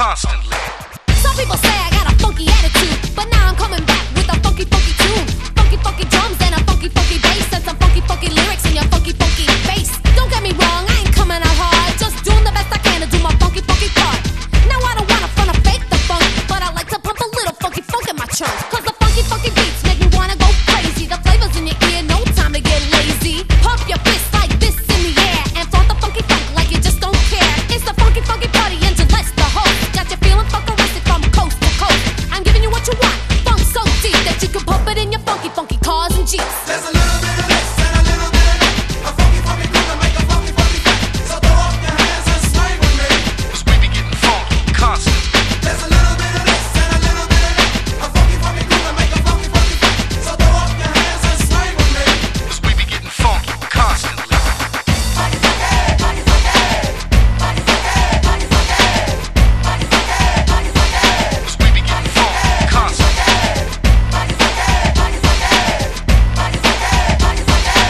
constantly. Some people say I got a funky attitude, but now I'm coming back with a funky, funky tune. Funky, funky drums and a funky, funky bass, and some funky, funky lyrics in your funky, funky face. Don't get me wrong, I ain't coming out hard, just doing the best I can to do my funky, funky part. Now I don't wanna front or fake the funk, but I like to pump a little funky funk in my trunk. Cause the funky, funky beats make me wanna go crazy. The flavors in your ear, no time to get lazy. Pump your fists like this in the air, and flaunt the funky funk like you just don't care. It's the funky, funky party and Gillette's the host. Got you feeling fuckeristic from coast to coast. I'm giving you what you want, funk so deep that you can pump it in your funky, funky cars and Jeeps. There's a little bit of this and a little bit of that. A funky, funky groove to make a funky, funky fat. So throw up your hands and swing with me. Cause we be getting funky constantly. There's a little bit of this and a little bit of that. A funky, funky groove to make a funky, funky fat. So throw up your hands and swing with me. Cause we be getting funky constantly. Funky, funky, funky, funky. Funky, funky, funky, funky. Funky, funky, funky, funky. Cause we be getting funky constantly. Funky, funky, funky, funky. Funky, funky, funky, funky. Funky,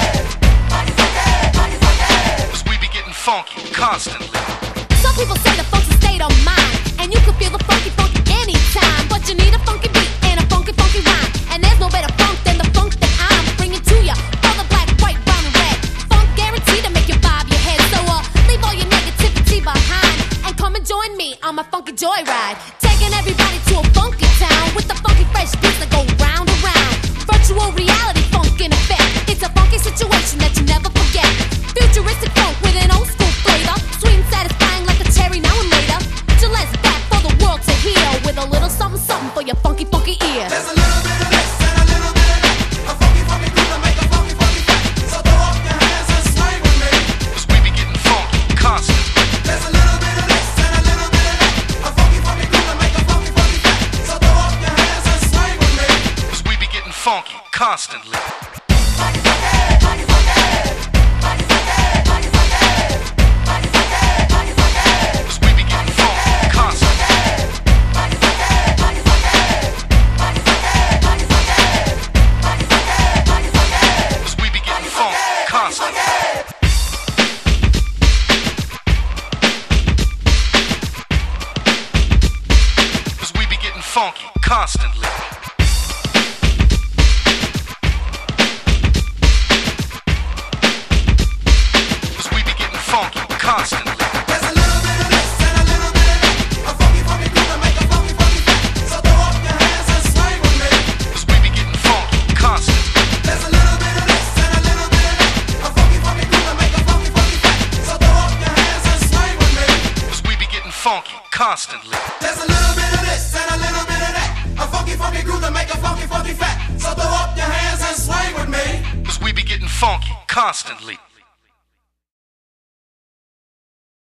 funky, funky, funky. Cause we be getting funky constantly. Some people say the funk's a state of mind, and you can feel the funky, funky anytime. But you need a funky beat and a funky, funky rhyme, and there's no better funk than the funk that I'm bringing to ya. All the black, white, brown, and red. Funk guaranteed to make you bob your head. So leave all your negativity behind and come and join me on my funky joyride, taking everybody to a funky town with the funky fresh beats that go round and round. Virtual reality funk in effect. It's a funky situation that you never forget. Futuristic funk with an old school flavor, sweet and satisfying like a cherry now and later. Gillette's back for the world to hear with a little something, something for your funky, funky ear. There's a little bit of this and a little bit of that. A funky, funky groove to make a funky, funky fat. So throw up your hands and swing with me. Cause we be getting funky constantly. There's a little bit of this and a little bit of that. A funky, funky groove to make a funky, funky fat. So throw up your hands and swing with me. Cause we be getting funky constantly. Funky, funky, funky, funky. Funky, funky, funky, funky. Funky, funky, funky, funky. Cause we be getting funky constantly. Funky, funky, funky, funky. Funky, funky, funky, funky. Funky, funky, funky, funky. Cause we be getting funky constantly. Cause we be getting funky constantly. Cause we be getting funky constantly. There's a little bit of this and a little bit of that. A funky, funky groove to make a funky, funky fat. So throw up your hands and swing with me. Cause we be getting funky constantly. There's a little bit of this and a little bit of that. A funky, funky groove to make a funky, funky fat. So throw up your hands and swing with me. Cause we be getting funky constantly. There's a little bit of this and a little bit of that. A funky, funky groove to make a funky, funky fat. So throw up your hands and swing with me. Cause we be getting funky constantly.